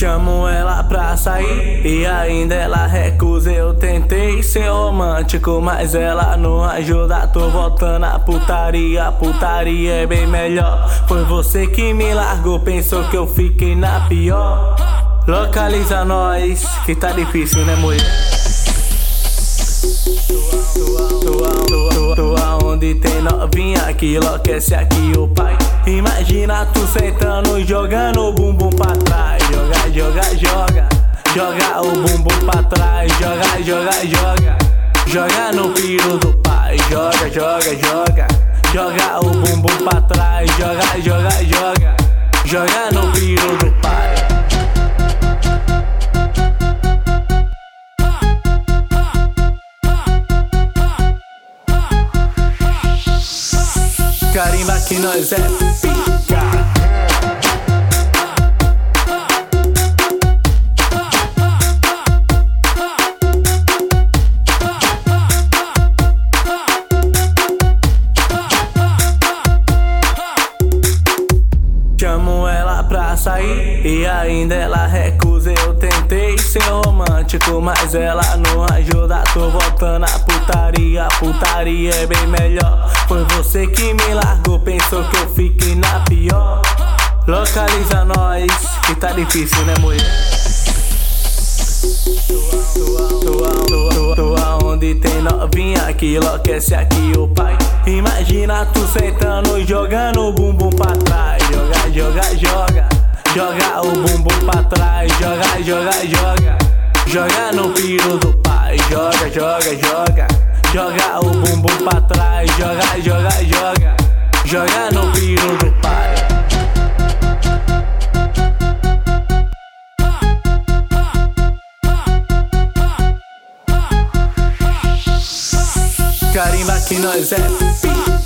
Chamo ela pra sair e ainda ela recusa. Eu tentei ser romântico, mas ela não ajuda. Tô voltando à putaria, putaria é bem melhor. Foi você que me largou, pensou que eu fiquei na pior. Localiza nós, que tá difícil, né, mulher? Tô aonde tem novinha que enlouquece aqui o pai. Imagina tu sentando, jogando o bumbum pra trás. Joga, joga, joga, joga o bumbum pra trás. Joga, joga, joga, joga no piro do pai. Joga, joga, joga, joga o bumbum pra trás. Joga, joga, joga, joga no piro do pai. Carimba que nós é pica. Chamo ela pra sair e ainda ela recusa. Eu tentei ser romântico, mas ela não ajuda. Tô voltando à putaria, putaria é bem melhor. Foi você que me largou, pensou que eu fiquei na pior. Localiza nós, que tá difícil, né, mulher? Tô aonde tem novinha que enlouquece aqui o pai. Imagina tu sentando, jogando o bumbum pra trás. Joga, joga, joga, joga o bumbum pra trás. Joga, joga, joga, joga no piro do pai. Joga, joga, joga, joga o bumbum pra trás. Joga, joga, joga, joga no piro do pai. Carimba que nós é pica.